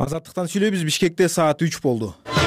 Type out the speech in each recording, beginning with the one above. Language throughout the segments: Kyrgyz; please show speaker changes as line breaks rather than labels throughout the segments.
Азаттыктан сүйлөйбүз. Бишкекте саат 3 болду.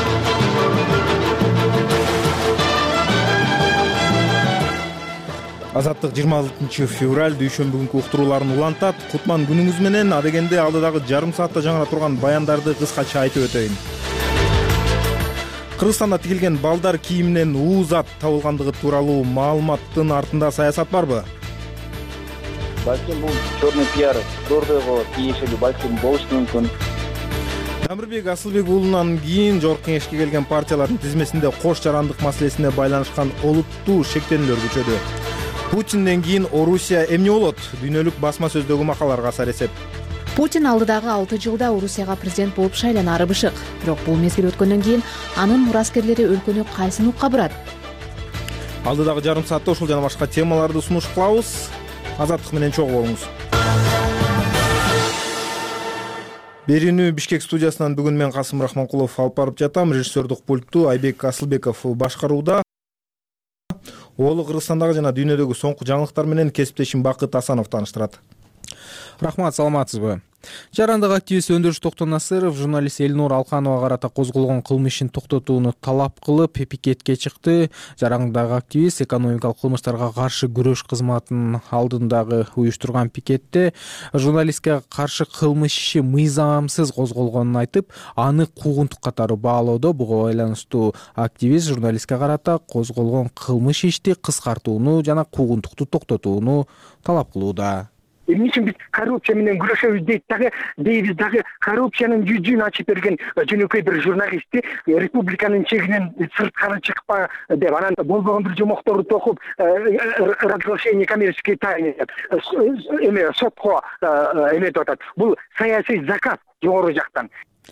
Азаттык 26 февраль дүйшөмбү күнкү уктурууларын улантат. Кутман күнүңүз менен. Адегенде алдыдагы жарым саатта жаңыра турган баяндарды кыскача айтып өтөйүн. Кыргызстанда тигилген балдар кийиминен зат табылгандыгы тууралуу маалыматтын артында саясат барбы?
Балким бул черный пиар Дордойго тиешелүү балким болушу мүмкүн.
Дамирбек Асылбек уулунан кийин жогорку кеңешке келген партиялардын тизмесинде кош жарандык маселесине байланышкан олуттуу шектенүүлөр күчөдү. Путинден кийин Орусия эмне болот? Дүйнөлүк басма сөздөгү макалаларга асар эсеп.
Путин алдыдагы 6 жылда Орусияга президент болуп шайланары бышык. Бирок бул мезгил өткөндөн кийин анын мураскерлери өлкөнү кайсы нукка бурат?
Алдыдагы жарым саатта ушул жана башка темаларды сунуш кылабыз. Азаттык менен чогуу болуңуз. Берүүнү Бишкек студиясынан бүгүн мен Касым Рахманкулов алып барып жатам. Режиссердук пультту Айбек Асылбеков башкарууда. Оолу Кыргызстандагы жана дүйнөдөгү соңку жаңылыктар менен кесиптешим Бакыт Асанов тааныштырат.
Рахмат, саламатсызбы? Жарандык активист Өндүрүш Токтонасыров журналист Элнур Алканова карата козголгон кылмыш ишин токтотууну талап кылып пикетке чыкты. Жарандык активист экономикалык кылмыштарга каршы күрөш кызматынын алдындагы уюштурган пикетте журналистке каршы кылмыш иши мыйзамсыз козголгонун айтып, аны куугунтук катары баалоодо. Буга байланыштуу активист журналистке карата козголгон кылмыш ишти кыскартууну жана куугунтукту токтотууну талап кылууда.
Эмне үчүн биз коррупция менен күрөшөбүз дейбиз дагы коррупциянын жүзүн ачып берген жөнөкөй бир журналистти республиканын чегинен сырткары чыкпа деп, анан болбогон бир жомокторду токуп разглашение коммерческой тайны эме сотко эметип атат. Бул саясий заказ жогору жактан.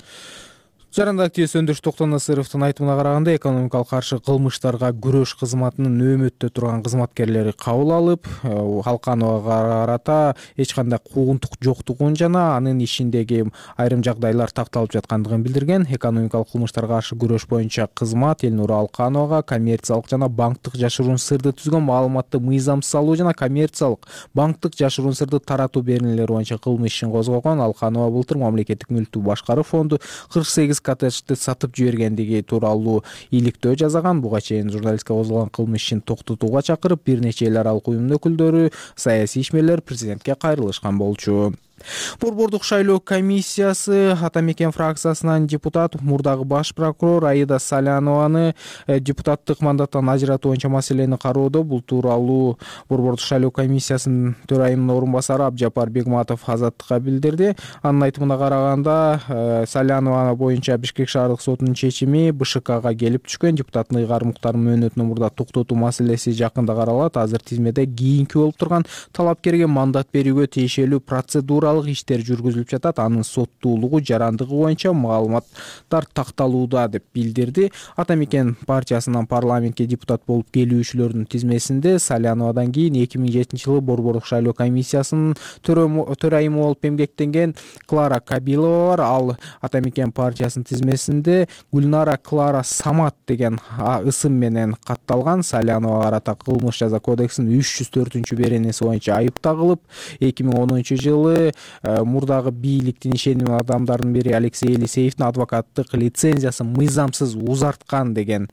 Жарандык активист Өндүрүш Токтонасыровдун айтымына караганда, экономикалык каршы кылмыштарга күрөш кызматынын нөөмөттө турган кызматкерлери кабыл алып, Алкановага карата эч кандай куугунтук жоктугун жана анын ишиндеги айрым жагдайлар такталып жаткандыгын билдирген. Экономикалык кылмыштарга каршы күрөш боюнча кызмат Элнур Алкановага коммерциялык жана банктык жашыруун сырды түзгөн маалыматты мыйзамсыз алуу жана коммерциялык банктык жашыруун сырды таратуу беренелери боюнча кылмыш ишин козгогон. Алканова былтыр мамлекеттик мүлктү башкаруу фонду 48 коттеджди сатып жибергендиги тууралуу иликтөө жасаган. Буга чейин журналистке козголгон кылмыш ишин токтотууга чакырып, бир нече эл аралык уюмдун өкүлдөрү, саясий ишмерлер президентке кайрылышкан болчу. Борбордук шайлоо комиссиясы Ата Мекен фракциясынан депутат, мурдагы баш прокурор Аида Салянованы депутаттык мандаттан ажыратуу боюнча маселени кароодо. Бул тууралуу Борбордук шайлоо комиссиясынын төрайымынын орун басары Абжапар Бегматов Азаттыкка билдирди. Анын айтымына караганда, Салянова боюнча Бишкек шаардык сотунун чечими БШКга келип түшкөн. Депутаттын ыйгарым муктарын мөөнөтүнө мурда токтотуу маселеси жакында каралат. Азыр тизмеде кийинки болуп турган талапкерге мандат берүүгө тиешелүү процедуралык иштер жүргүзүлүп жатат. Анын соттуулугу, жарандыгы боюнча маалыматтар такталууда деп билдирди. Ата Мекен партиясынан парламентке депутат болуп келүүчүлөрдүн тизмесинде Саляновадан кийин 2007-жылы Борбордук шайлоо комиссиясынын төрайымы болуп эмгектенген Клара Кабилова бар. Ал Ата Мекен партиясынын тизмесинде Гүлнара Клара Самат деген ысым менен катталган. Салянова карата кылмыш жаза кодексинин 304 беренеси боюнча айып тагылып, 2010-жылы мурдагы бийликтин ишенимдүү адамдардын бири Алексей Елисеевдин адвокаттык лицензиясын мыйзамсыз узарткан деген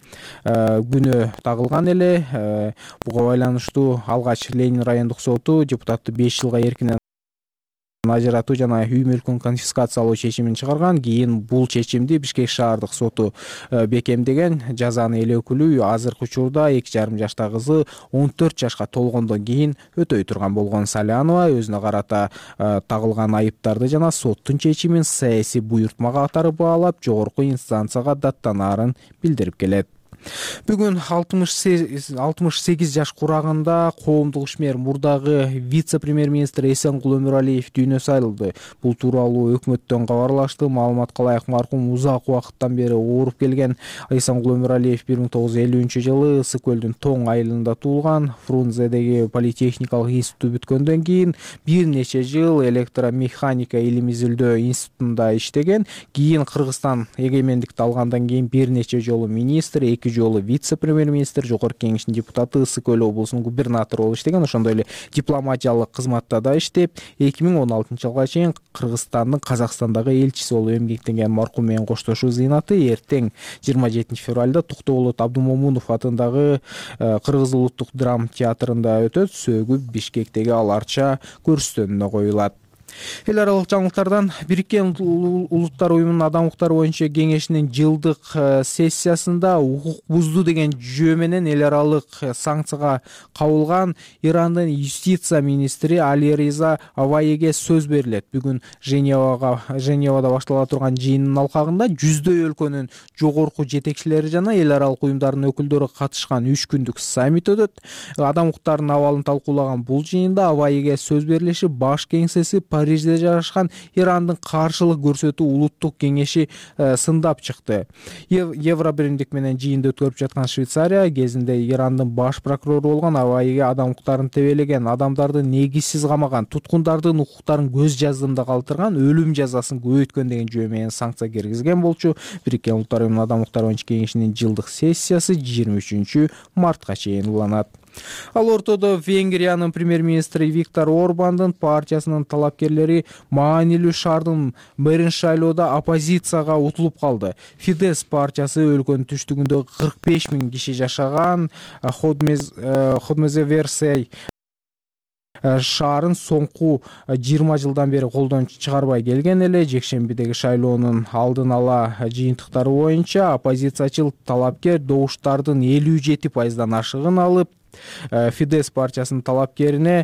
күнөө тагылган эле. Буга байланыштуу алгач Ленин райондук соту депутатты 5 жылга эркинен ажыратуу жана үй мүлкүн конфискациялоо чечимин чыгарган. Кийин бул чечимди Бишкек шаардык соту бекемдеген. Жазаны эл өкүлү азыркы учурда 2,5 жаштагы кызы 14 жашка толгондон кийин өтөй турган болгон. Салянова өзүнө карата тагылган айыптарды жана соттун чечимин саясий буйртма катары баалап, жогорку инстанцияга даттанаарын билдирип келет. Бүгүн 68 жаш курагында коомдук ишмер мурдагы вице-премьер-министр Эсенгул Өмүралиев дүйнөсү айрылды. Бул тууралуу өкмөттөн кабарлашты. Маалыматка ылайык, маркум узак убакыттан бери ооруп келген Эсенгул Өмүралиев 1950-жылы Ысык көлдүн Тоң айылында туулган. Фрунзедеги политехникалык институтту бүткөндөн кийин бир нече жыл электромеханика илим изилдөө институтунда иштеген. Кийин Кыргызстан эгемендикти алгандан кийин бир нече жолу министр, 2 жолу вице-премьер-министр, жогорку кеңештин депутаты, Ысык Көл облусунун губернатору болуп иштеген. Ошондой эле дипломатиялык кызматта да иштеп, 2016-жылга чейин Кыргызстандын Казакстандагы элчиси болуп эмгектенген маркум менен коштошуу зыйнаты эртең 27 февралда Токтогул Абдумомунов атындагы Кыргыз улуттук драма театрында өтөт. Сөөгү Бишкектеги аларча көрсөтүүнүнө коюлат. Эл аралык жаңылыктардан Бириккен Улуттар уюмунун адам укуктары боюнча кеңешинин жылдык сессиясында укук бузду деген жөө менен эл аралык санкцияга кабылган Ирандын юстиция министри Алириза Аваеге сөз берилет. Бүгүн Женевада баштала турган жыйындын алкагында жүздөй өлкөнүн жогорку жетекчилери жана эл аралык уюмдардын өкүлдөрү катышкан 3 күндүк саммит өтөт. Адам укуктарынын абалын талкуулаган бул жыйында Аваеге сөз берилиши баш кеңсеси Парижде жайгашкан Ирандын каршылык көрсөтүү улуттук кеңеши сындап чыкты. Евробиримдик менен жыйынды өткөрүп жаткан Швейцария кезинде Ирандын баш прокурору болгон Аваеге адам укуктарын тебелеген, адамдарды негизсиз камаган, туткундардын укуктарын көз жаздымда калтырган, өлүм жазасын көбөйткөн деген жөө менен санкция киргизген болчу. Бириккен Улуттар уюмунун адам укуктары боюнча кеңешинин жылдык сессиясы 23 мартка чейин уланат. Ал ортодо Венгриянын премьер-министри Виктор Орбандын партиясынын талапкерлери маанилүү шаардын мэрин шайлоодо оппозицияга утулуп калды. Фидес партиясы өлкөнүн түштүгүндө 45 000 киши жашаган Ходмезеверсей шаарын соңку 20 жылдан бери колдон чыгарбай келген эле. Жекшембидеги шайлоонун алдын ала жыйынтыктары боюнча оппозициячыл талапкер добуштардын 57% ашыгын алып, Фидес партиясынын талапкерин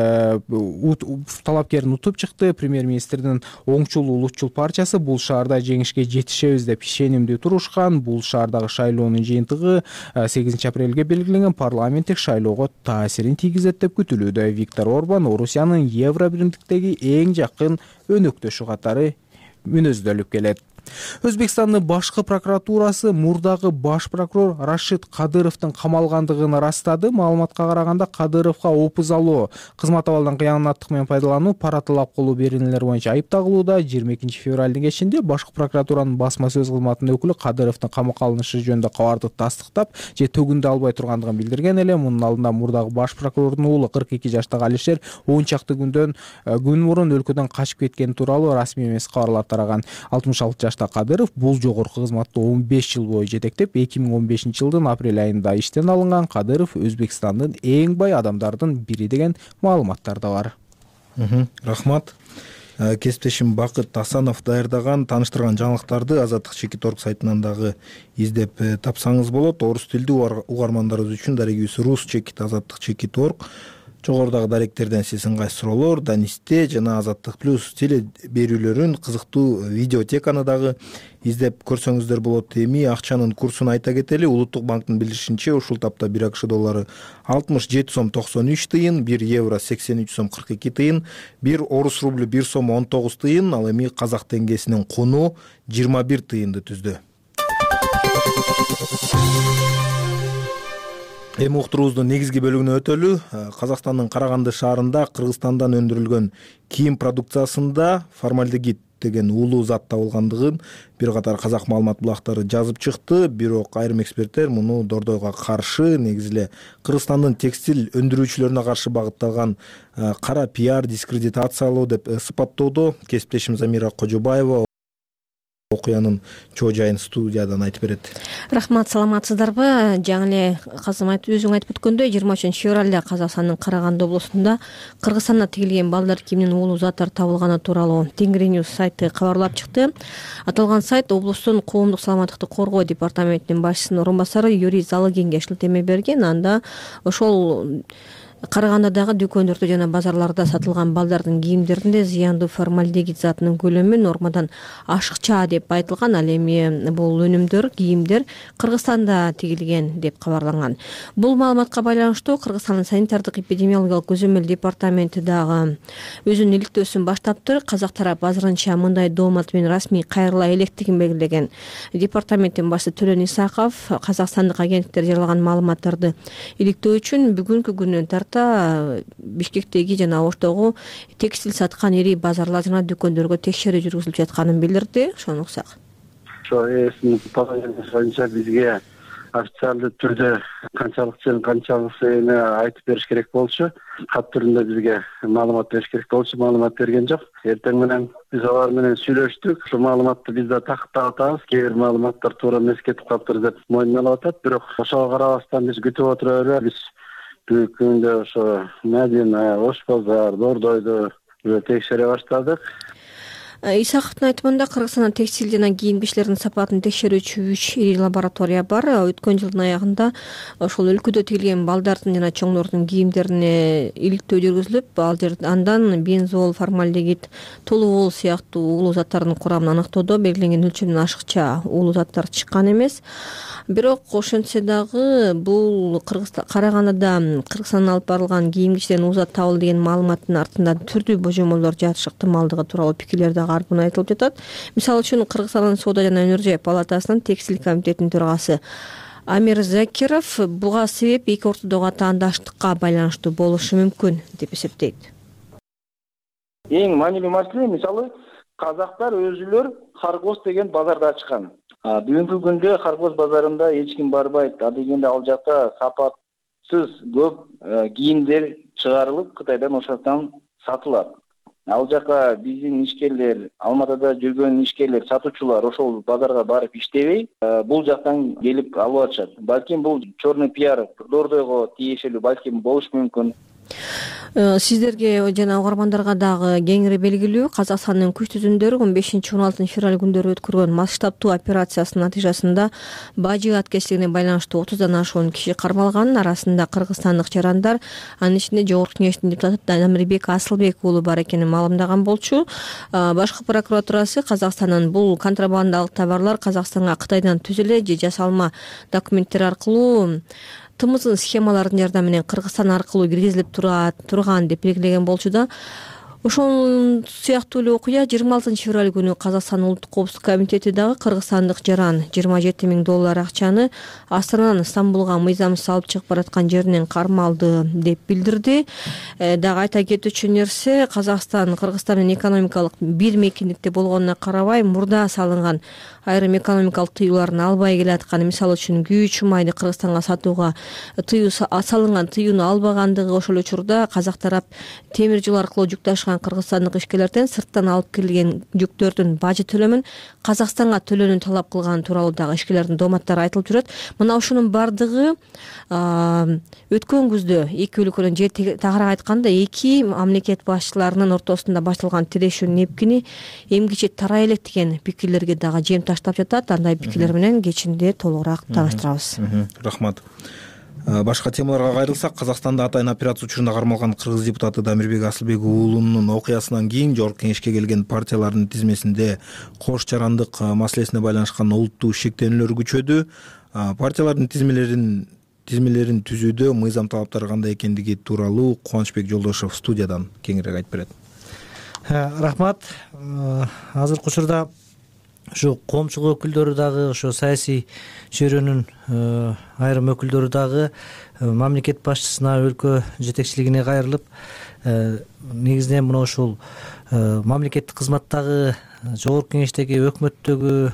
утуп чыкты. Премьер-министрдин оңчул улутчул партиясы бул шаарда жеңишке жетишебиз деп ишенимдүү турушкан. Бул шаардагы шайлоонун жыйынтыгы 8 апрелге белгиленген парламенттик шайлоого таасирин тийгизет деп күтүлүүдө. Виктор Орбан Орусиянын Евробиримдиктеги эң жакын өнөктөшү катары мүнөздөлүп келет. Өзбекстандын башкы прокуратурасы мурдагы баш прокурор Рашид Кадыровдун камалгандыгын ырастады. Маалыматка караганда Кадыровго опузалоо, кызмат абалдан кыянаттык менен пайдалануу, пара талап кылуу беренелери боюнча айып тагылууда. 22 февралдын кечинде башкы прокуратуранын басма сөз кызматынын өкүлү Кадыровдун камакка алынышы жөнүндө кабарды тастыктап, же төгүндө албай тургандыгын билдирген эле. Мунун алдында мурдагы баш прокурордун уулу 42 жаштагы Алишер 10 чакты күн мурун өлкөдөн качып кеткени тууралуу расмий эмес кабарлар тараган. 66 жаштагы Кадыров бул жогорку кызматты 15 жыл бою жетектеп, 2015 жылдын апрель айында иштен алынган. Кадыров Өзбекстандын эң бай адамдардын бири деген маалыматтар да бар.
Рахмат. Кесиптешим Бакыт Асанов даярдаган, тааныштырган жаңылыктарды Азаттык Чекит.орг сайтынан дагы издеп тапсаңыз болот. Орус тилдүү угармандарыбыз үчүн дарегибиз Рус Чекит, Азаттык Чекит.орг. Жогорудагы даректерден сиз ыңгай суроолор, Данисте жана Азаттык плюс теле берүүлөрүн, кызыктуу видеотеканы дагы издеп көрсөңүздөр болот. Эми акчанын курсун айта кетели. Улуттук банктын билдиришинче, ушул тапта 1 АКШ доллары 67 сом 93 тыйын, 1 евро 83 сом 42 тыйын, 1 орус рублю 1 сом 19 тыйын, ал эми казак теңгесинин куну 21 тыйынды түздү. Эми уктуруубуздун негизги бөлүгүнө өтөлү. Казакстандын Караганды шаарында Кыргызстандан өндүрүлгөн кийим продукциясында формальдегид деген уулуу зат табылгандыгын бир катар казак маалымат булактары жазып чыкты. Бирок айрым эксперттер муну дордойго каршы, негизи эле Кыргызстандын текстиль өндүрүүчүлөрүнө каршы багытталган кара пиар, дискредитациялоо деп сыпаттоодо. Кесиптешим Замира Кожобаева окуянын чоо жайын студиядан айтып берет.
Рахмат, саламатсыздарбы? Жаңы эле Казым өзүң айтып өткөндөй 23 февралда Казакстандын Караганды облусунда Кыргызстанда тигилген балдар кийиминин уулуу заттар табылганы тууралуу Тенгриньюз сайты кабарлап чыкты. Аталган сайт облустун коомдук саламаттыкты коргоо департаментинин башчысынын орун басары Юрий Залыгенге шилтеме берген. Анда ошол Карагандадагы дүкөндөрдө жана базарларда сатылган балдардын кийимдеринде зыяндуу формальдегид затынын көлөмү нормадан ашыкча деп айтылган. Ал эми бул өнүмдөр, кийимдер Кыргызстанда тигилген деп кабарланган. Бул маалыматка байланыштуу Кыргызстандын санитардык эпидемиологиялык көзөмөл департаменти дагы өзүнүн иликтөөсүн баштаптыр. Казак тарап азырынча мындай доомат менен расмий кайрыла электигин белгилеген. Департаменттин башчысы Төлөн Исаков казакстандык агенттиктер жарыялаган маалыматтарды иликтөө үчүн бүгүнкү күнүнөн тарта Бишкектеги жана Оштогу текстиль саткан ири базарлар жана дүкөндөргө текшерүү жүргүзүлүп жатканын билдирди. Ошону уксак.
Ошо эсинин бизге официалдуу түрдө канчалык чын канчалык эми айтып бериш керек болчу, кат түрүндө бизге маалымат бериш керек болчу, маалымат берген жок. Эртең менен биз алар менен сүйлөштүк, ушул маалыматты биз да тактап атабыз, кээ бир маалыматтар туура эмес кетип калыптыр деп мойнуна атат, бирок ошого карабастан биз күтүп отура эле. Биз бүгүнкү күндө ошо Медина, Ош базар, Дордойду текшере баштадык.
Исаковдун айтымында Кыргызстанда текстиль жана кийим кичилердин сапатын текшерүүчү 3 ири лаборатория бар. Өткөн жылдын аягында ошол өлкөдө тигилген балдардын жана чоңдордун кийимдерине иликтөө жүргүзүлүп, андан бензол, формальдегид, толуол сыяктуу уулуу заттардын курамын аныктоодо белгиленген өлчөмдөн ашыкча уулуу заттар чыккан эмес. Бирок ошентсе дагы бул Караганада Кыргызстандан алып барылган кийим кичилердин узат табылды деген маалыматтын артында түрдүү божомолдор жатышы ыктымалдыгы тууралуу пикирлер дагы ар күнү айтылып жатат. Мисалы үчүн Кыргызстандын Соода жана өнөр жай палатасынын текстиль комитетинин төрагасы Амир Закиров буга себеп эки ортодогу атаандаштыкка байланыштуу болушу мүмкүн деп эсептейт.
Эң маанилүү маселе, мисалы, казактар өзүлөр Харгос деген базарды ачкан. Бүгүнкү күндө Харгос базарында эч ким барбайт. Адегенде ал жакта сапатсыз көп кийимдер чыгарылып, Кытайдан ошоктон сатылат. Ал жака биздин ишкерлер, Алматыда жүргөн ишкерлер, сатуучулар ошол базарга барып иштебей, бул жактан келип алып атышат. Балким бул черный пиар Дордойго тиешелүү балким болушу мүмкүн.
Сиздерге жана угармандарга дагы кеңири белгилүү, Казакстандын күч түзүмдөрү 15-16 февраль күндөрү өткөргөн масштабтуу операциясынын натыйжасында бажы аткечтигине байланыштуу 30дан ашуун киши кармалган. Арасында кыргызстандык жарандар, анын ичинде Жогорку Кеңештин депутаты Дамирбек Асылбек уулу бар экенин маалымдаган болчу. Башкы прокуратурасы Казакстандын бул контрабандалык товарлар Казакстанга Кытайдан түзүлө же жасалма документтер аркылуу тымыздын схемалардын жардамы менен Кыргызстан аркылуу киргизилип турган деп белгилеген болчу да. Ошол сыяктуу эле окуя 26 февраль күнү Казакстан улуттук коопсуздук комитети дагы кыргызстандык жаран $27 000 акчаны Астанадан Стамбулга мыйзамсыз алып чыгып бараткан жеринен кармалды деп билдирди. Дагы айта кетүүчү нерсе, Казакстан Кыргызстан менен экономикалык бир мекендикте болгонуна карабай, мурда салынган айрым экономикалык тыюуларын албай келатканы, мисалы үчүн күйүүчү майды Кыргызстанга сатууга салынган тыюуну албагандыгы, ошол учурда казак тарап темир жол аркылуу жүк ташыган кыргызстандык ишкерлерден сырттан алып келген жүктөрдүн бажы төлөмүн Казакстанга төлөөнүн талап кылганы тууралуу дагы ишкерлердин дооматтары айтылып жүрөт. Мына ушунун бардыгы өткөн күздө эки өлкөнүн же тагыраак айтканда эки мамлекет башчыларынын ортосунда башталган тирешүүнүн эпкини эмгиче тарай элек деген пикирлерге дагы жем таштап жатат. Андай пикирлер менен кечинде толугураак тааныштырабыз.
Рахмат. Башка темаларга кайрылсак, Казакстанда атайын операция учурунда кармалган кыргыз депутаты Дамирбек Асылбек уулунун окуясынан кийин Жогорку Кеңешке келген партиялардын тизмесинде кош жарандык маселесине байланышкан олуттуу шектенүүлөр күчөдү. Партиялардын тизмелерин түзүүдө мыйзам талаптары кандай экендиги тууралуу Кубанычбек Жолдошов студиядан кеңирээк айтып берет.
Рахмат. Азыркы учурда ушу коомчулук өкүлдөрү дагы, ошо саясий чөйрөнүн айрым өкүлдөрү дагы мамлекет башчысына, өлкө жетекчилигине кайрылып, негизинен мына ушул мамлекеттик кызматтагы, Жогорку Кеңештеги, өкмөттөгү,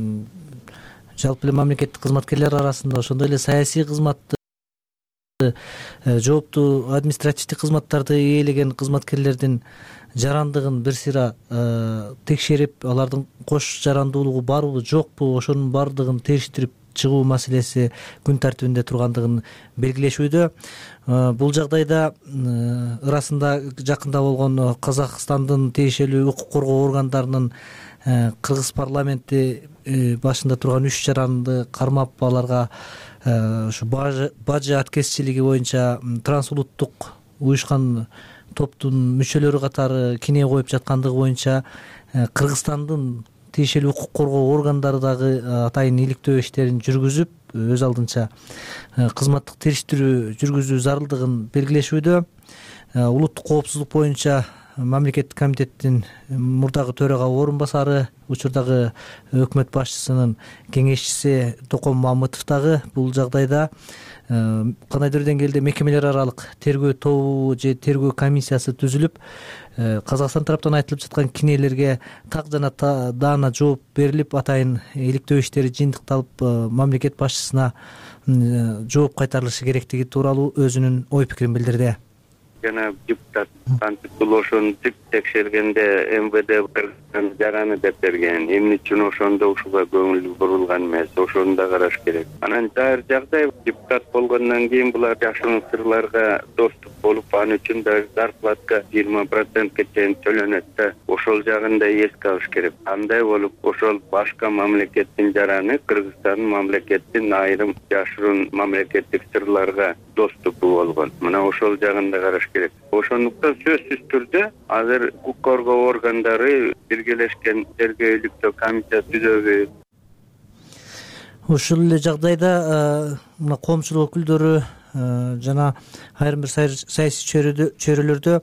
жалпы эле мамлекеттик кызматкерлер арасында, ошондой эле саясий кызматты, жооптуу административдик кызматтарды ээлеген кызматкерлердин жарандыгын бир сыйра текшерип, алардын кош жарандуулугу барбы жокпу, ошонун бардыгын териштирип чыгуу маселеси күн тартибинде тургандыгын белгилешүүдө. Бул жагдайда ырасында жакында болгон Казакстандын тиешелүү укук коргоо органдарынын кыргыз парламенти башында турган 3 жаранды кармап, аларга ушу бажы аткезчилиги боюнча трансулуттук уюшкан топтун мүчөлөрү катары кине коюп жаткандыгы боюнча Кыргызстандын тиешелүү укук коргоо органдары дагы атайын иликтөө иштерин жүргүзүп, өз алдынча кызматтык териштирүү жүргүзүү зарылдыгын белгилешүүдө. Улуттук коопсуздук боюнча мамлекеттик комитеттин мурдагы төрага орун басары, учурдагы өкмөт башчысынын кеңешчиси Током Мамытов дагы бул жагдайда кандайдыр деңгээлде мекемелер аралык тергөө тобу же тергөө комиссиясы түзүлүп, Казакстан тараптан айтылып жаткан кинелерге так жана даана жооп берилип, атайын иликтөө иштери жыйынтыкталып, мамлекет башчысына жооп кайтарылышы керектиги тууралуу өзүнүн ой пикирин билдирди.
Жана депутат кантип бул ошону текшергенде МВД жараны деп берген. Эмне үчүн ошондо ушуга көңүл бурулган эмес, ошону да караш керек. Анан даяр жагдай депутат болгондон кийин булар жашыруун сырларга доступ болуп, аны үчүн да зарплатка 20%ке чейин төлөнөт да. Ошол жагын да эске алыш керек. Кандай болуп ошол башка мамлекеттин жараны, Кыргызстандын мамлекеттин айрым жашыруун мамлекеттик сырларга доступу болгон. Мына ошол жагын да караш керек. Ошондуктан сөзсүз түрдө азыр укук коргоо органдары биргелешкен тергөөлүктөө комиссия түзөбү.
Ушул эле жагдайда мына коомчулук өкүлдөрү жана айрым бир саясий чөйрөлөрдө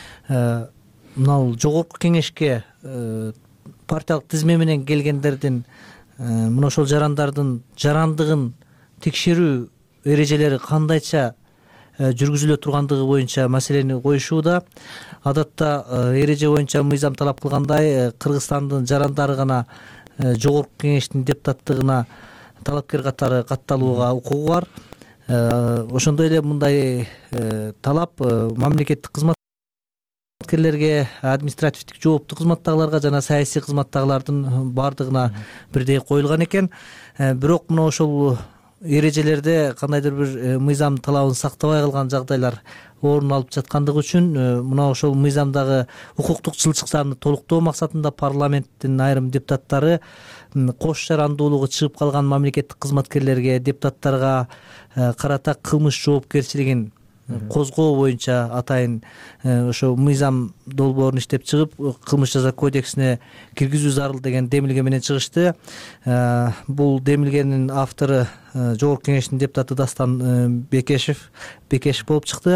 мына жогорку кеңешке партиялык тизме менен келгендердин мына ошол жарандардын жарандыгын текшерүү эрежелери кандайча жүргүзүлө тургандыгы боюнча маселени коюшууда. Адатта эреже боюнча мыйзам талап кылгандай Кыргызстандын жарандары гана жогорку кеңештин депутаттыгына талапкер катары катталууга укугу бар. Ошондой эле мындай талап мамлекеттик кызматкерлерге, административдик жооптуу кызматтагыларга жана саясий кызматтагылардын баардыгына бирдей коюлган экен. Бирок мына ошол эрежелерде кандайдыр бир мыйзам талабын сактабай калган жагдайлар орун алып жаткандыгы үчүн мына ошол мыйзамдагы укуктук чылчыктарны толуктоо максатында парламенттин айрым депутаттары кош жарандуулугу чыгып калган мамлекеттик кызматкерлерге, депутаттарга карата кылмыш жоопкерчилигин козгоо боюнча атайын ошо мыйзам долбоорун иштеп чыгып, кылмыш жаза кодексине киргизүү зарыл деген демилге менен чыгышты. Бул демилгенин автору жогорку кеңештин депутаты Дастан Бекешев болуп чыкты.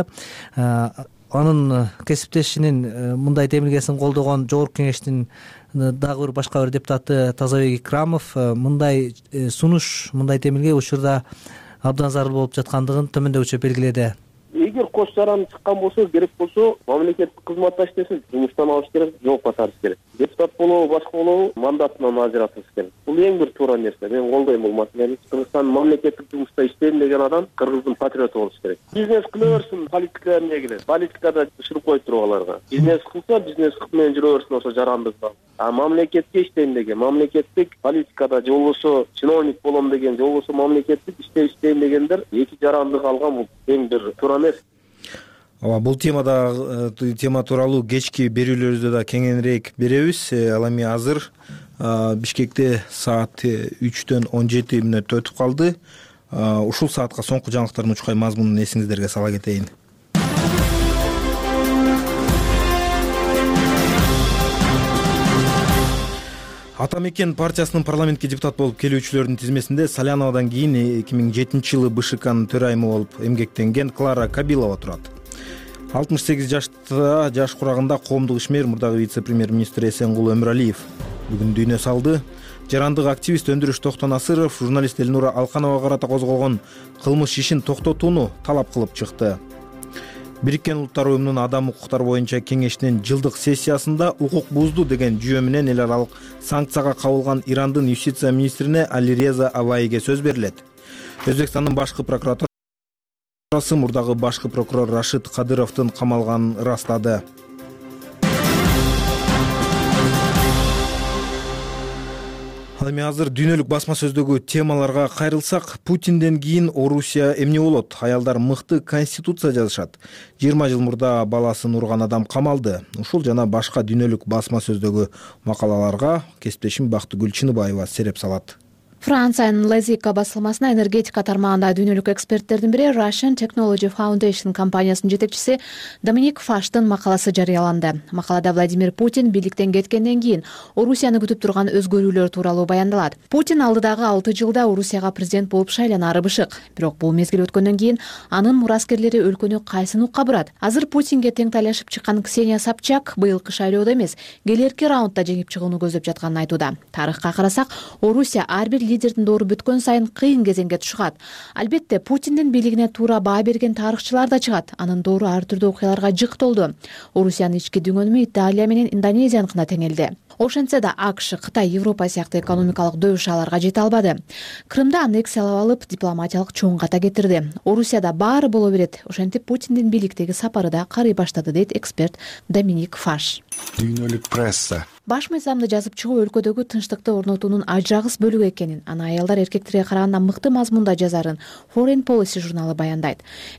Анын кесиптешинин мындай демилгесин колдогон жогорку кеңештин дагы бир башка бир депутаты Тазабек Икрамов мындай сунуш, мындай демилге учурда абдан зарыл болуп жаткандыгын төмөндөгүчө белгиледи.
Эгер кош жаран чыккан болсо, керек болсо, мамлекеттик кызматта иштесе, жумуштан алыш керек, жоопко тартыш керек. Депутат болобу, башка болобу, мандатынан ажыратыш керек. Бул эң бир туура нерсе. Мен колдойм бул маселени. Кыргызстан мамлекеттик жумушта иштейм деген адам Кыргыздын патриоту болуш керек. Бизнес кыла берсин, политикага эмне келет? Политикада ышырып коюп туруп аларга. Бизнес кылса, бизнес менен жүрө берсин ошо жарандыгы. А мамлекетке иштейм деген, мамлекеттик политикада же болбосо чиновник болом деген, же болбосо мамлекеттик иштейм дегендер эки жарандык алган, бул эң бир туура эмес.
Бул тема тууралуу кечки берүүлөрүбүздө да кеңирээк беребиз. Ал эми азыр Бишкекте саат 3-төн 17 мүнөт өтүп калды. Ушул саатка соңку жаңылыктардын учкай мазмунун эсиңиздерге сала кетейин. Ата мекен партиясынын парламентке депутат болуп келүүчүлөрдүн тизмесинде Саляновадан кийин 2007-жылы БШКнын төрайымы болуп эмгектенген Клара Кабилова турат. 68 жашта, жаш курагында коомдук ишмер, мурдагы вице-премьер-министр Эсенгул Өмүралиев бүгүн дүйнө салды. Жарандык активист Өндүрүш Токтонасыров журналист Элнура Алкановага карата козголгон кылмыш ишин токтотууну талап кылып чыкты. Бириккен Улуттар Уюмунун адам укуктары боюнча кеңешинин жылдык сессиясында укук бузду деген жүйө менен эл аралык санкцияга кабылган Ирандын юстиция министрине Алиреза Аваиге сөз берилет. Өзбекстандын башкы прокуратурасы мурдагы башкы прокурор Рашид Кадыровдун камалганын ырастады. Ал эми азыр дүйнөлүк басма сөздөгү темаларга кайрылсак, Путинден кийин Орусия эмне болот? Аялдар мыкты конституция жазышат. 20 жыл мурда баласын урган адам камалды. Ушул жана башка дүйнөлүк басма сөздөгү макалаларга кесиптешим Бактыгүл Чыныбаева сереп салат.
Франциянын Lezika басылмасына энергетика тармагында дүйнөлүк эксперттердин бири Russian Technology Foundation компаниясынын жетекчиси Доминик Фаштын макаласы жарыяланды. Макалада Владимир Путин бийликтен кеткенден кийин Орусияны күтүп турган өзгөрүүлөр тууралуу баяндалат. Путин алдыдагы 6 жылда Орусияга президент болуп шайланары бышык. Бирок бул мезгил өткөндөн кийин анын мураскерлери өлкөнү кайсы нукка бурат? Азыр Путинге тең талашып чыккан Ксения Собчак быйылкы шайлоодо эмес, келерки раундда жеңип чыгууну көздөп жатканын айтууда. Тарыхка карасак, Орусия ар бир лидердин доору бүткөн сайын кыйын кезеңге түшүшат. Албетте, Путиндин бийлигине туура баа берген тарыхчылар да чыгат. Анын доору ар түрдүү окуяларга жык толду. Орусиянын ички дүнгөнүмү Италия менен Индонезияныкына теңелди. Ошентсе да АКШ, Кытай, Европа сыяктуу экономикалык дөбүш аларга жете албады. Крымды аннексиялап алып, дипломатиялык чоң ката кетирди. Орусияда баары боло берет. Ошентип Путиндин бийликтеги сапары да карый баштады, дейт эксперт Доминик Фаш.
Дүйнөлүк пресса
Баш мыйзамды жазып чыгуу өлкөдөгү тынчтыкты орнотуунун ажырагыс бөлүгү экенин, аны аялдар эркектерге караганда мыкты мазмунда жазарын Foreign Policy журналы баяндайт.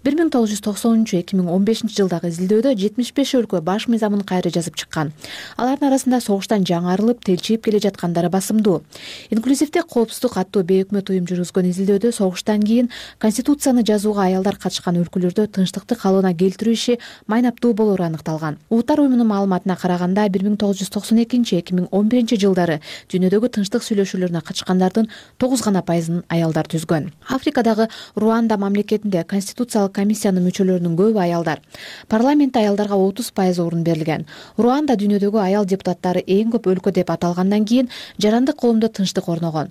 1990-2015 жылдагы изилдөөдө 75 өлкө баш мыйзамын кайра жазып чыккан. Алардын арасында согуштан жаңарылып, телчип келе жаткандары басымдуу. Инклюзивдик коопсуздук аттуу бейөкмөт уюм жүргүзгөн изилдөөдө согуштан кийин конституцияны жазууга аялдар катышкан өлкөлөрдө тынчтыкты калыбына келтирүү иши майнаптуу болору аныкталган. Улуттар уюмунун маалыматына караганда 1992-2011 жылдары дүйнөдөгү тынчтык сүйлөшүүлөрүнө катышкандардын 9% аялдар түзгөн. Африкадагы Руанда мамлекетинде конституциялык комиссиянын мүчөлөрүнүн көбү аялдар. Парламентте аялдарга 30% орун берилген. Руанда дүйнөдөгү аял депутаттары эң көп өлкө деп аталгандан кийин жарандык коомдо тынчтык орногон.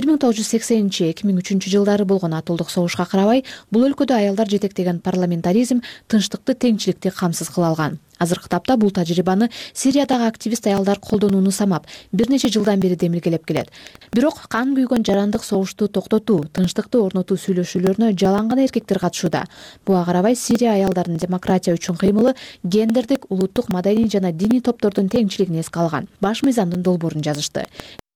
1980-2003 жылдары болгон атуулдук согушка карабай, бул өлкөдө аялдар жетектеген парламентаризм тынчтыкты, теңчиликти камсыз кыла алган. Азыркы тапта бул тажрыйбаны Сириядагы активист аялдар колдонууну самап, бир нече жылдан бери демилгелеп келет. Бирок кан күйгөн жарандык согушту токтотуу, тынчтыкты орнотуу сүйлөшүүлөрүнө жалаң гана эркектер катышууда. Буга карабай Сирия аялдарынын демократия үчүн кыймылы гендердик, улуттук, маданий жана диний топтордун теңчилигин эске алган. Баш мыйзамдын долбоорун жазышты.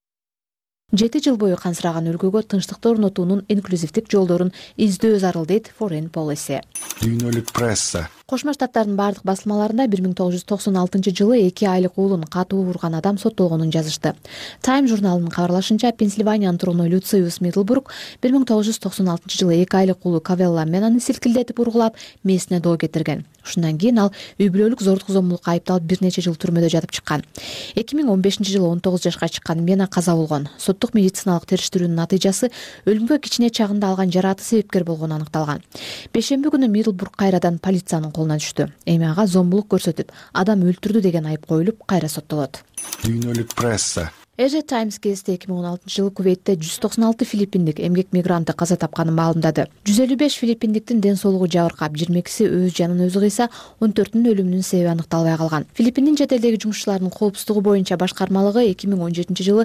7 жыл бою кансыраган өлкөгө тынчтыкты орнотуунун инклюзивдик жолдорун издөө зарыл, дейт Foreign Policy.
Дүйнөлүк пресса
Кошмо Штаттардын бардык басылмаларында 1996 жылы 2 айлык уулун катуу урган адам соттолгонун жазышты. Time журналынын кабарлашынча, Пенсильваниянын тургуну Люциус Миддлбург 1996 жылы 2 айлык уулу Кавелла Менаны силкилдетип ургулап, мээсине доо кетирген. Ушундан кийин ал үй бүлөлүк зордук зомбулукка айыпталып бир нече жыл түрмөдө жатып чыккан. 2015 жылы 19 жашка чыккан Мена каза болгон. Соттук медициналык териштирүүнүн натыйжасы өлүмгө кичине чагында алган жарааты себепкер болгону аныкталган. Бейшемби күнү Миддлбург кайрадан полициянын колуна түштү. Эми ага зомбулук көрсөтүп, адам өлтүрдү деген айып коюлуп, кайра соттолот.
Дүйнөлүк пресса
Asia Times гезити 2016 жылы Кувейтте 196 филиппиндик эмгек мигранты каза тапканын маалымдады. 155 филиппиндиктин ден соолугу жабыркап, 22-си өз жанын өзү кыйса, 14-үнүн өлүмүнүн себеби аныкталбай калган. Филиппиндин чет элдеги жумушчулардын коопсуздугу боюнча башкармалыгы 2017 жылы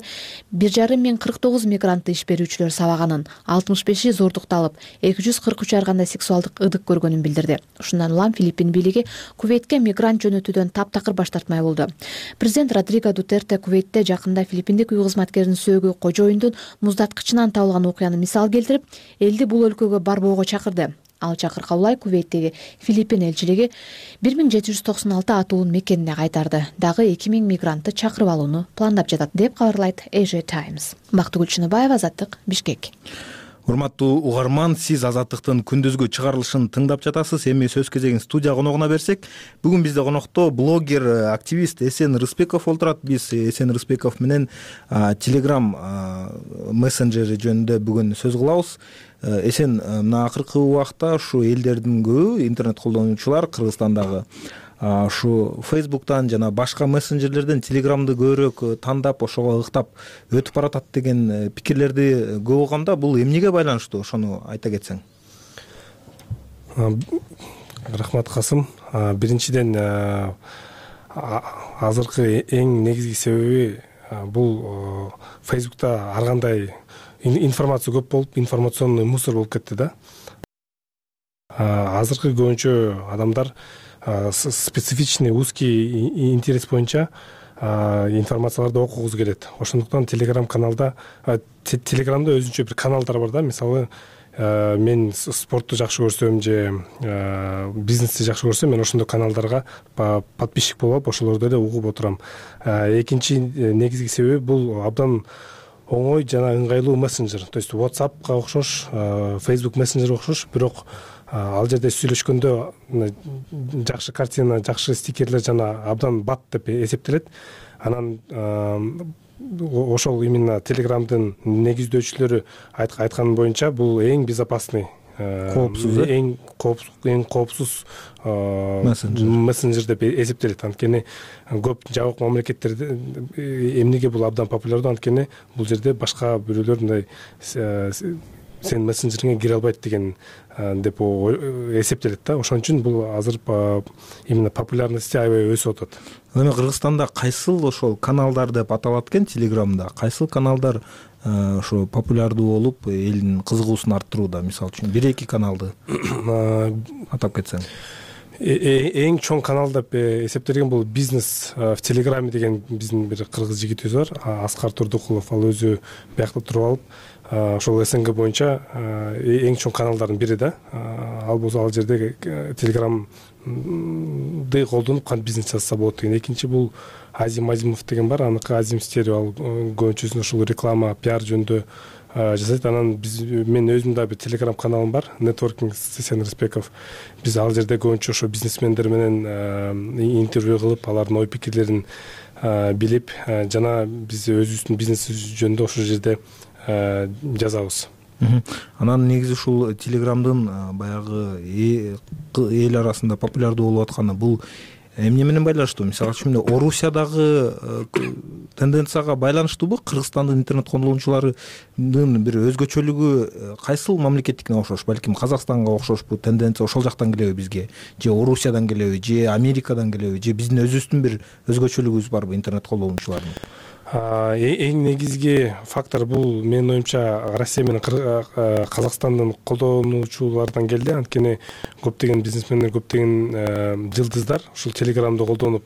1,549 мигрантты иш берүүчүлөр сабаганын, 65-и зордукталып, 243 арганда сексуалдык ыдык көргөнүн билдирди. Ушундан улам Филиппин бийлиги Кувейтке мигрант жөнөтүүдөн таптакыр баш тартмай болду. Президент Родриго Дутерте Кувейтте жакында филиппиндик үй кызматкеринин сөөгү кожоюндун муздаткычынан табылган окуяны мисал келтирип, элди бул өлкөгө барбоого чакырды. Ал чакырга улай Кувейттеги Филиппин элчилиги 1796 атуулун мекенине кайтарды. Дагы 2000 мигрантты чакырып алууну пландап жатат, деп кабарлайт Asia Times. Бактыгүл Чыныбаева, Азаттык, Бишкек.
Урматтуу угарман, сиз Азаттыктын күндүзгү чыгарылышын тыңдап жатасыз. Эми сөз кезегин студия коногуна берсек, бүгүн бизде конокто блогер, активист Эсен Рыспеков отурат. Биз Эсен Рыспеков менен Telegram мессенджери жөнүндө бүгүн сөз кылабыз. Эсен, мына акыркы убакта ушу элдердин көбү, интернет колдонуучулар Кыргызстандагы ушу Facebook'тан жана башка мессенджерлерден Telegram'ды көбүрөөк тандап, ошого ыктап өтүп баратат деген пикирлерди көп угам да. Бул эмнеге байланыштуу, ошону айта кетсең.
Рахмат, Касым. Биринчиден, азыркы эң негизги себеби бул Facebook'та ар кандай информация көп болуп, информационный мусор болуп кетти да. Азыркы көбүнчө адамдар специфичный узкий интерес боюнча информацияларды окугусу келет. Ошондуктан Telegram-каналда, Telegram'да өзүнчө бир каналдар бар да. Мисалы, мен спортту жакшы көрсөм же бизнести жакшы көрсөм, мен ошондой каналдарга подписчик болуп, ошолорду эле угуп отурам. Экинчи негизги себеби бул абдан оңой жана ыңгайлуу мессенджер. То есть WhatsAppка окшош, Facebook мессенджерге окшош, бирок ал жерде сүйлөшкөндө жакшы картина, жакшы стикерлер жана абдан бат деп эсептелет. Анан ошол именно Телеграмдын негиздөөчүлөрү айткан боюнча бул эң безопасный, эң коопсуз мессенджер деп эсептелет. Анткени көп жабык мамлекеттерде эмнеге бул абдан популярдуу? Анткени бул жерде башка бирөөлөр мындай сен мессенджериңе кире албайт деген деп эсептелет да. Ошон үчүн бул азыр именно популярности аябай өсүп атат.
Эми Кыргызстанда кайсыл ошол каналдар деп аталат экен Телеграмда? Кайсыл каналдар ошо популярдуу болуп элдин кызыгуусун арттырууда? Мисалы үчүн 1-2 каналды атап кетсең.
Эң чоң канал деп эсептелген бул бизнес в Телеграме деген биздин бир кыргыз жигитибиз бар, Аскар Турдукулов. Ал өзү биякта туруп алып, ошол СНГ боюнча эң чоң каналдардын бири да. Ал болсо ал жерде Телеграмды колдонуп кантип бизнес жасаса болот деген. Экинчи бул Азим Азимов деген бар, аныкы Азим Стерео. Ал көбүнчөсүн ушул реклама, пиар жөнүндө жасайт. Анан мен өзүмдүн да бир Телеграм каналым бар, Networking Сесен Рыспеков. Биз ал жерде көбүнчө ошо бизнесмендер менен интервью кылып, алардын ой пикирлерин билип, жана биз өзүбүздүн бизнес жөнүндө ошол жерде жазабыз.
Анан негизи ушул Телеграмдын баягы эл арасында популярдуу болуп атканы бул эмне менен байланыштуу? Мисалы үчүн Орусиядагы тенденцияга байланыштуубу? Кыргызстандын интернет колдонуучуларынын бир өзгөчөлүгү кайсыл мамлекеттикине окшош? Балким Казакстанга окшош бул тенденция ошол жактан келеби бизге? Же Орусиядан келеби? Же Америкадан келеби? Же биздин өзүбүздүн бир өзгөчөлүгүбүз барбы интернет колдонуучулардын?
Эң негизги фактор бул менин оюмча Россия менен Казакстандын колдонуучулардан келди. Анткени көптөгөн бизнесмендер, көптөгөн жылдыздар ушул Телеграмды колдонуп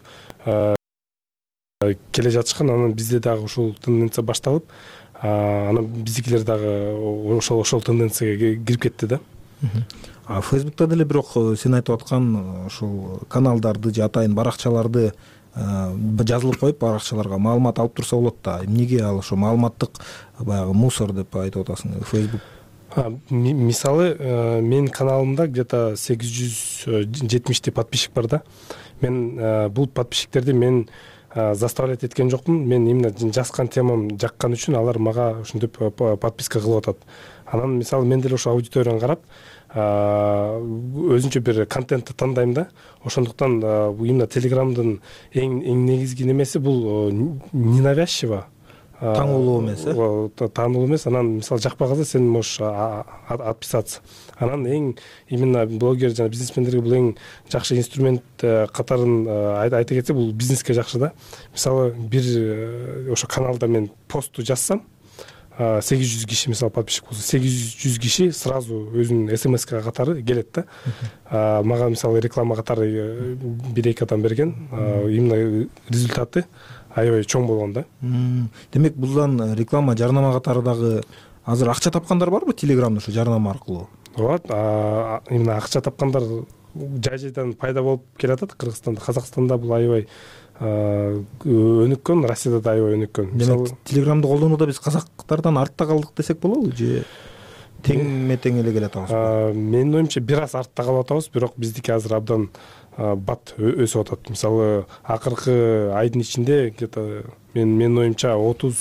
келе жатышкан. Анан бизде дагы ушул тенденция башталып, анан биздикилер дагы ошол тенденцияга кирип кетти да.
Фейсбукта деле бирок сен айтып аткан ушул каналдарды же атайын баракчаларды жазылып коюп, баракчаларга маалымат алып турса болот да. Эмнеге ал ошо маалыматтык баягы мусор деп айтып атасың Facebook?
Мисалы, менин каналымда где-то 870 подписчик бар да. Мен бул подписчиктерди мен заставлять эткен жокмун. Мен именно жазган темам жаккан үчүн алар мага ушинтип подписка кылып атат. Анан мисалы мен деле ошо аудиторияны карап өзүнчө бир контентти тандайм да. Ошондуктан именно Телеграмдын эң негизги немеси бул ненавязчиво,
таңуулуу эмес,
таңуулуу эмес. Анан мисалы жакпай калса сен можешь отписаться. Анан эң именно блогер жана бизнесмендерге бул эң жакшы инструмент катарын айта кетсе, бул бизнеске жакшы да. Мисалы бир ошо каналда мен постту жазсам, 800 киши мисалы подписчик болсо, 800 киши сразу өзүнүн СМС-ка катары келет да. Мага мисалы реклама катары 1-2 адам берген. Именно результаты аябай чоң болгон да.
Демек булдан реклама, жарнама катары дагы азыр акча тапкандар барбы Телеграмда ошо жарнама аркылуу?
Ооба, именно акча тапкандар жай-жайдан пайда болуп келатат Кыргызстанда. Казакстанда бул аябай өнүккөн, Россияда да аябай өнүккөн.
Демек Телеграмды колдонууда биз казактардан артта калдык десек болобу же тең эле келе атабызбы?
Менин оюмча бир аз артта калып атабыз, бирок биздики азыр абдан бат өсүп атат. Мисалы акыркы айдын ичинде где-то менин оюмча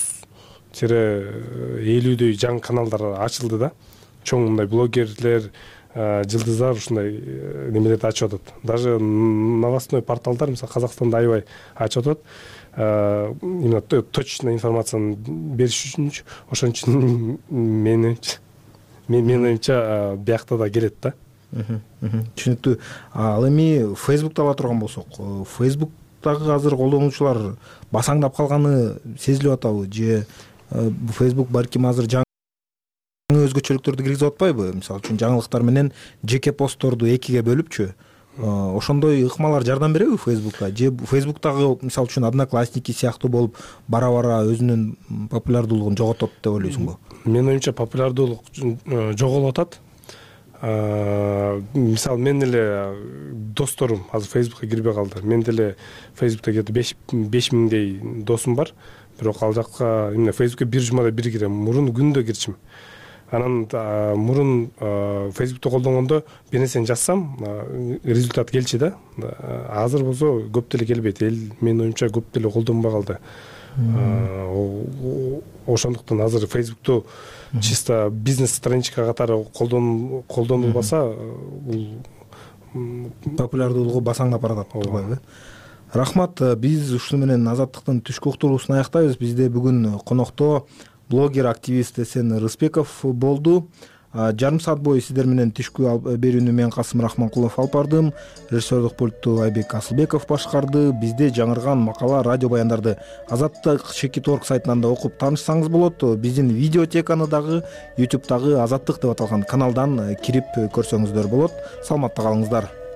30-50дөй жаңы каналдар ачылды да. Чоң мындай блогерлер, жылдыздар ушундай немелерди ачып атат. Даже новостной порталдар мисалы Казакстанда аябай ачып атат. Именно точно информацияны бериш үчүн, ошон үчүн менин оюмча биякта да келет да.
Түшүнүктүү. Ал эми Facebook'та ала турган болсок, Facebook'тагы азыр колдонуучулар басаңдап калганы сезилип атабы же Facebook балким азыр жаңы өзгөчөлүктөрдү киргизип атпайбы? Мисалы үчүн жаңылыктар менен жеке постторду экиге бөлүпчү. Ошондой ыкмалар жардам береби Facebook'ка? Же Facebook'тагы мисалы үчүн Одноклассники сыяктуу болуп бара-бара өзүнүн популярдуулугун жоготот деп ойлойсуңбу?
Менин оюмча популярдуулук жоголуп атат. Мисалы мен эле досторум азыр Facebook'ка кирбей калды. Мен деле Facebook'та где-то 5000дей досум бар. бирок ал жакка именно фейсбукке бир жумада бир кирем. Мурун күндө кирчим. Анан мурун фейсбукту колдонгондо бир нерсени жазсам результат келчү да. Азыр болсо көп деле келбейт. Эл менин оюмча көп деле колдонбой калды. Ошондуктан азыр фейсбукту чисто бизнес страничка катары колдонулбаса бул
популярдуулугу басаңдап баратат турбайбы? Рахмат. Биз ушуну менен Азаттыктын түшкү уктуруусун аяктайбыз. Бизде бүгүн конокто блогер, активист Эсен Рыспеков болду. Жарым саат бою сиздер менен түшкү берүүнү мен Касым Рахманкулов алып бардым. Режиссердук пультту Айбек Асылбеков башкарды. Бизде жаңырган макала, радио баяндарды Азаттык.org сайтынан да окуп таанышсаңыз болот. Биздин видеотеканы дагы YouTube'дагы Азаттык деп аталган каналдан кирип көрсөңүздөр болот. Саламатта калыңыздар.